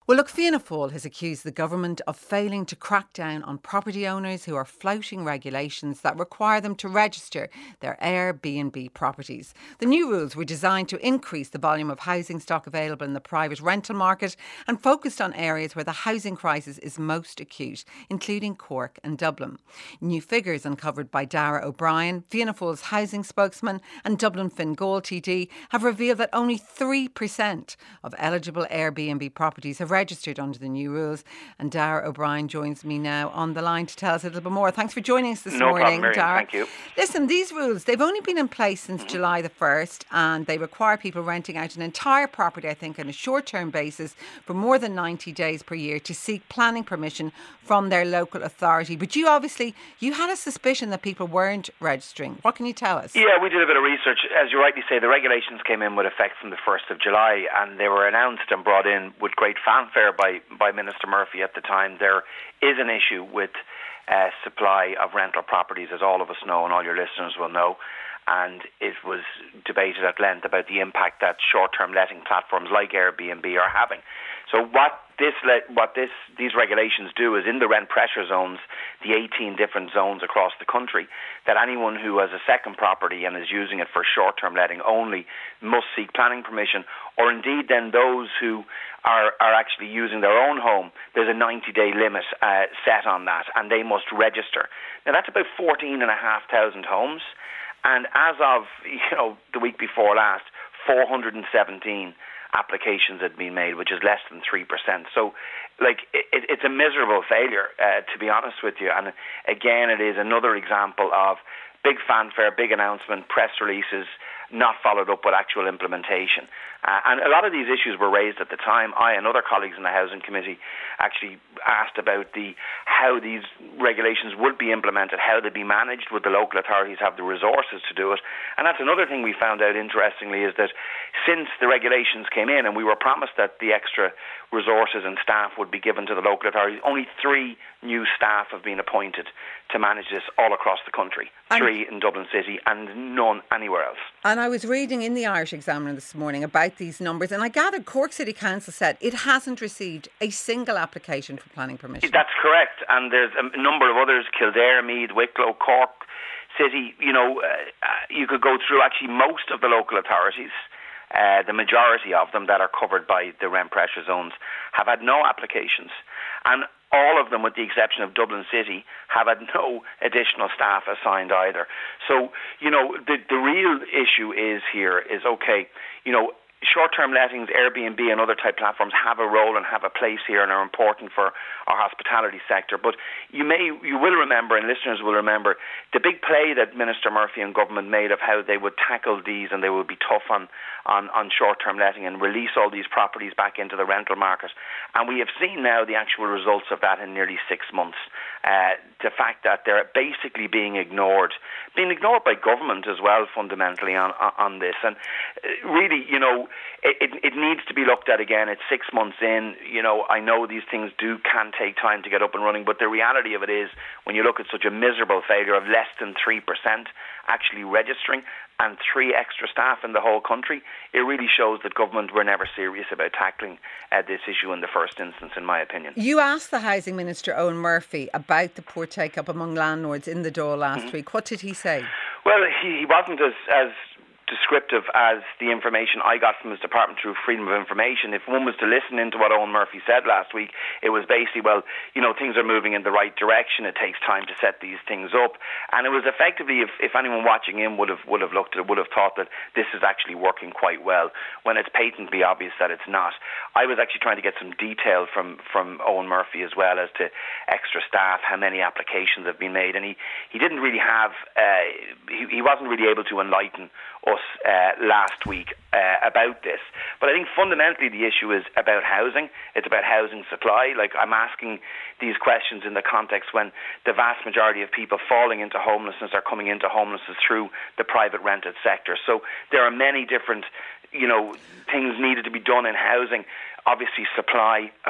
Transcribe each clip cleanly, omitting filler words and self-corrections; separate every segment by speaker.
Speaker 1: Well, look, Fianna Fáil has accused the government of failing to crack down on property owners who are flouting regulations that require them to register their Airbnb properties. The new rules were designed to increase the volume of housing stock available in the private rental market and focused on areas where the housing crisis is most acute, including Cork and Dublin. New figures uncovered by Darragh O'Brien, Fianna Fáil's housing spokesman, and Dublin Fingal TD have revealed that only 3% of eligible Airbnb properties have registered under the new rules. And Darragh O'Brien joins me now on the line to tell us a little bit more. Thanks for joining us this morning,
Speaker 2: No problem, Miriam. Thank you.
Speaker 1: Listen, these rules, they've only been in place since July the 1st, and they require people renting out an entire property, I think, on a short-term basis for more than 90 days per year to seek planning permission from their local authority. But you had a suspicion that people weren't registering. What can you tell us?
Speaker 2: Yeah, we did a bit of research. As you rightly say, the regulations came in with effect from the 1st of July, and they were announced and brought in with great fanfare by Minister Murphy at the time. There is an issue with supply of rental properties, as all of us know and all your listeners will know. And it was debated at length about the impact that short-term letting platforms like Airbnb are having. So what these regulations do is, in the rent pressure zones, the 18 different zones across the country, that anyone who has a second property and is using it for short-term letting only must seek planning permission, or indeed then those who are actually using their own home, there's a 90-day limit set on that, and they must register. Now that's about 14,500 homes, and as of the week before last, 417 applications had been made, which is less than 3%. So, it's a miserable failure, to be honest with you. And again, it is another example of big fanfare, big announcement, press releases, not followed up with actual implementation. And a lot of these issues were raised at the time. I and other colleagues in the Housing Committee actually asked about how these regulations would be implemented, how they'd be managed, would the local authorities have the resources to do it. And that's another thing we found out, interestingly, is that since the regulations came in and we were promised that the extra resources and staff would be given to the local authorities, only 3 new staff have been appointed to manage this all across the country. 3 in Dublin City and none anywhere else.
Speaker 1: And I was reading in the Irish Examiner this morning about these numbers, and I gathered Cork City Council said it hasn't received a single application for planning permission.
Speaker 2: That's correct, and there's a number of others: Kildare, Meath, Wicklow, Cork City. You could go through actually most of the local authorities. The majority of them that are covered by the rent pressure zones have had no applications, and all of them, with the exception of Dublin City, have had no additional staff assigned either. So, the real issue is short-term lettings, Airbnb and other type platforms have a role and have a place here and are important for our hospitality sector. But you will remember, and listeners will remember, the big play that Minister Murphy and government made of how they would tackle these and they would be tough on short-term letting and release all these properties back into the rental market. And we have seen now the actual results of that in nearly 6 months. The fact that they're basically being ignored by government as well, fundamentally on this. And really, it needs to be looked at again. It's 6 months in. I know these things can take time to get up and running, but the reality of it is, when you look at such a miserable failure of less than 3% actually registering and 3 extra staff in the whole country, it really shows that government were never serious about tackling this issue in the first instance, in my opinion.
Speaker 1: You asked the Housing Minister, Eoin Murphy, about the poor take-up among landlords in the Dáil last week. What did he say?
Speaker 2: Well, he wasn't as descriptive as the information I got from his department through Freedom of Information. If one was to listen into what Eoin Murphy said last week, it was basically, things are moving in the right direction. It takes time to set these things up. And it was effectively, if anyone watching in would have looked at it, would have thought that this is actually working quite well, when it's patently obvious that it's not. I was actually trying to get some detail from Eoin Murphy as well as to extra staff, how many applications have been made, and he didn't really have, he wasn't really able to enlighten us last week about this. But I think fundamentally the issue is about housing. It's about housing supply. I'm asking these questions in the context when the vast majority of people falling into homelessness are coming into homelessness through the private rented sector. So there are many different things needed to be done in housing. Obviously supply,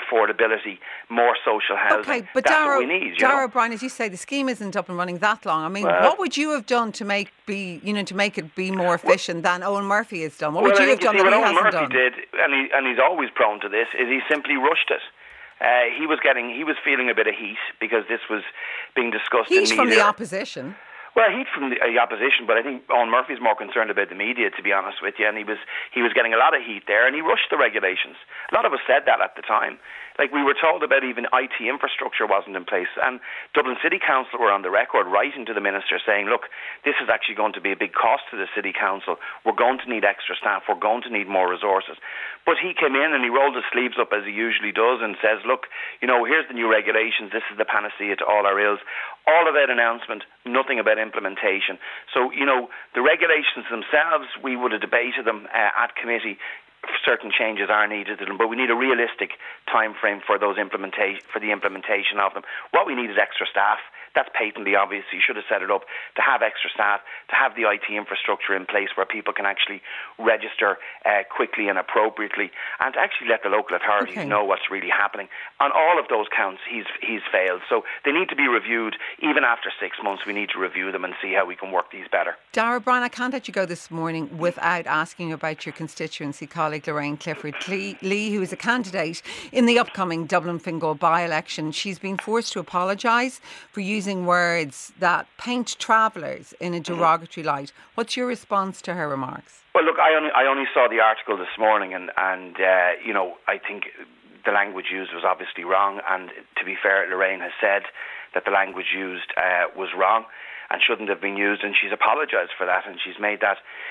Speaker 2: affordability, more social housing.
Speaker 1: Okay, but
Speaker 2: that's what we need.
Speaker 1: Darragh O'Brien, as you say, the scheme isn't up and running that long. I mean, what would you have done to make it be more efficient than Eoin Murphy has done? What would you have done that he hasn't
Speaker 2: done? What Eoin
Speaker 1: Murphy
Speaker 2: did, and he's always prone to this, is he simply rushed it. He was feeling a bit of heat because this was being discussed in media.
Speaker 1: Heat from the opposition.
Speaker 2: Well, heat from the opposition, but I think Eoin Murphy's more concerned about the media, to be honest with you, and he was getting a lot of heat there, and he rushed the regulations. A lot of us said that at the time. Like, we were told about even IT infrastructure wasn't in place, and Dublin City Council were on the record writing to the Minister saying, look, this is actually going to be a big cost to the City Council. We're going to need extra staff. We're going to need more resources. But he came in and he rolled his sleeves up as he usually does and says, look, here's the new regulations. This is the panacea to all our ills. All of that announcement, nothing about implementation. So, the regulations themselves, we would have debated them at committee. Certain changes are needed to them, but we need a realistic time frame for the implementation of them. What we need is extra staff. That's patently obvious. You should have set it up to have extra staff, to have the IT infrastructure in place where people can actually register quickly and appropriately, and to actually let the local authorities know what's really happening. On all of those counts, he's failed. So they need to be reviewed. Even after 6 months, we need to review them and see how we can work these better.
Speaker 1: Darragh O'Brien, I can't let you go this morning without asking about your constituency colleague Lorraine Clifford Lee, who is a candidate in the upcoming Dublin Fingal by-election. She's been forced to apologise for using words that paint travellers in a derogatory light. What's your response to her remarks?
Speaker 2: Well, look, I only saw the article this morning, and I think the language used was obviously wrong. And to be fair, Lorraine has said that the language used was wrong and shouldn't have been used, and she's apologised for that, and she's made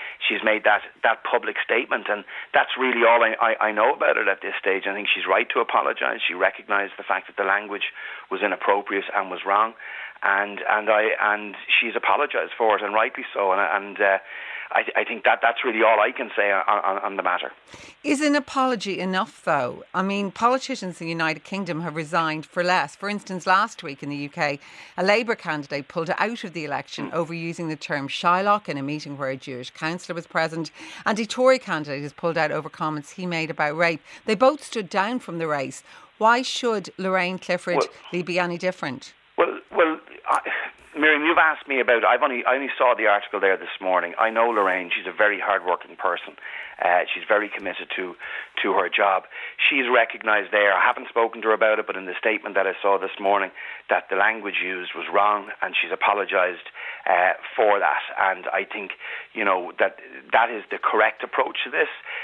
Speaker 2: that public statement, and that's really all I know about it at this stage. I think she's right to apologise. She recognised the fact that the language was inappropriate and was wrong, and she's apologised for it, and rightly so. And I think that's really all I can say on the matter.
Speaker 1: Is an apology enough, though? I mean, politicians in the United Kingdom have resigned for less. For instance, last week in the UK, a Labour candidate pulled out of the election over using the term Shylock in a meeting where a Jewish councillor was present, and a Tory candidate has pulled out over comments he made about rape. They both stood down from the race. Why should Lorraine Clifford Lee be any different?
Speaker 2: Miriam, you've asked me about. I only saw the article there this morning. I know Lorraine. She's a very hard-working person. She's very committed to her job. She's recognised there. I haven't spoken to her about it, but in the statement that I saw this morning, that the language used was wrong, and she's apologised for that. And I think that is the correct approach to this.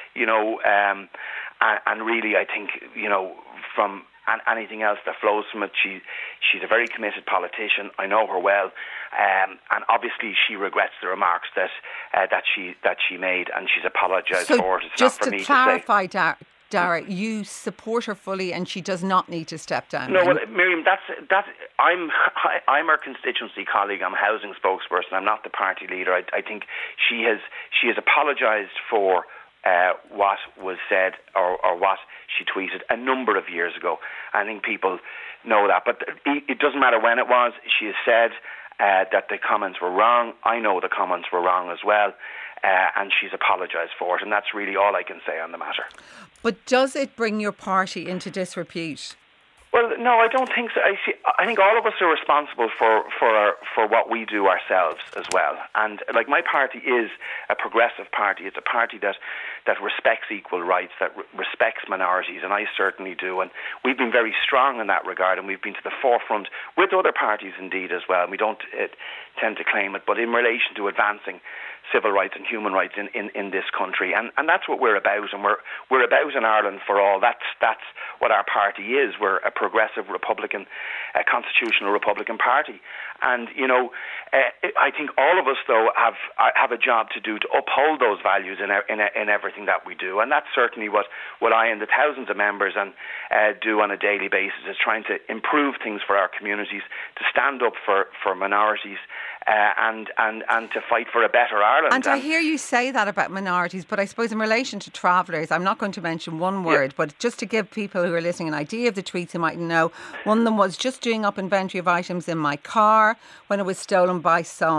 Speaker 2: And really, I think from. And anything else that flows from it, she's a very committed politician. I know her well, and obviously she regrets the remarks that she made, and she's apologised for it. It's
Speaker 1: just
Speaker 2: not for
Speaker 1: to
Speaker 2: me
Speaker 1: clarify,
Speaker 2: to say.
Speaker 1: Darragh, you support her fully, and she does not need to step down.
Speaker 2: No, well, Miriam, I'm her constituency colleague. I'm a housing spokesperson. I'm not the party leader. I think she has apologised for what was said or what she tweeted a number of years ago. I think people know that. But it doesn't matter when it was. She has said that the comments were wrong. I know the comments were wrong as well. And she's apologised for it. And that's really all I can say on the matter.
Speaker 1: But does it bring your party into disrepute?
Speaker 2: Well, no, I don't think so. I think all of us are responsible for what we do ourselves as well. And like, my party is a progressive party. It's a party that respects equal rights, that respects minorities, and I certainly do. And we've been very strong in that regard, and we've been to the forefront with other parties indeed as well. And we don't tend to claim it, but in relation to advancing civil rights and human rights in this country, and that's what we're about, and we're about in Ireland for all. That's what our party is. We're a progressive Republican, a constitutional Republican party, and I think all of us though have a job to do to uphold those values in everything that we do, and that's certainly what I and the thousands of members do on a daily basis, is trying to improve things for our communities, to stand up for minorities. And to fight for a better Ireland.
Speaker 1: And I hear you say that about minorities, but I suppose in relation to travellers, I'm not going to mention one word, but just to give people who are listening an idea of the tweets who mightn't know, one of them was just doing up inventory of items in my car when it was stolen by some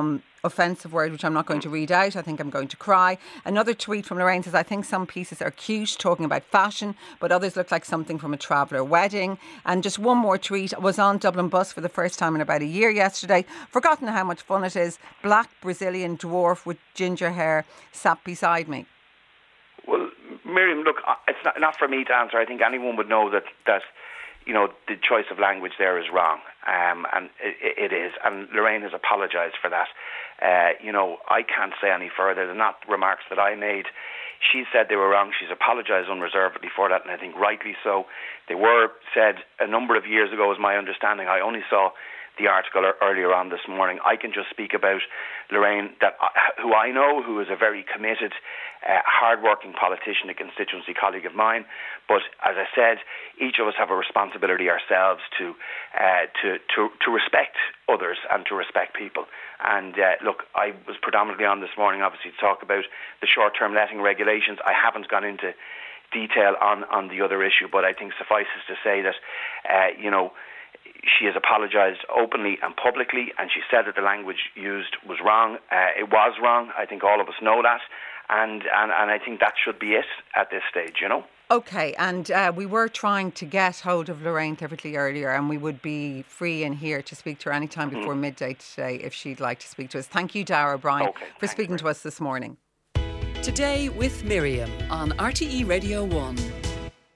Speaker 1: offensive word, which I'm not going to read out. I think I'm going to cry. Another tweet from Lorraine says, I think some pieces are cute, talking about fashion, but others look like something from a traveller wedding. And just one more tweet. I was on Dublin bus for the first time in about a year yesterday. Forgotten how much fun it is. Black Brazilian dwarf with ginger hair sat beside me.
Speaker 2: Well, Miriam, look, it's not for me to answer. I think anyone would know that the choice of language there is wrong, and it is. And Lorraine has apologised for that. I can't say any further. They're not remarks that I made. She said they were wrong. She's apologised unreservedly for that, and I think rightly so. They were said a number of years ago, is my understanding. I only saw the article earlier on this morning. I can just speak about Lorraine, who I know, who is a very committed, hard-working politician, a constituency colleague of mine. But as I said, each of us have a responsibility ourselves to respect others and to respect people. And look, I was predominantly on this morning, obviously, to talk about the short-term letting regulations. I haven't gone into detail on the other issue, but I think suffices to say that, she has apologised openly and publicly, and she said that the language used was wrong. It was wrong. I think all of us know that, and I think that should be it at this stage,
Speaker 1: OK, and we were trying to get hold of Lorraine Cliffordley earlier, and we would be free in here to speak to her any time before midday today if she'd like to speak to us. Thank you, Darragh O'Brien, for speaking to us this morning.
Speaker 3: Today with Miriam on RTE Radio 1.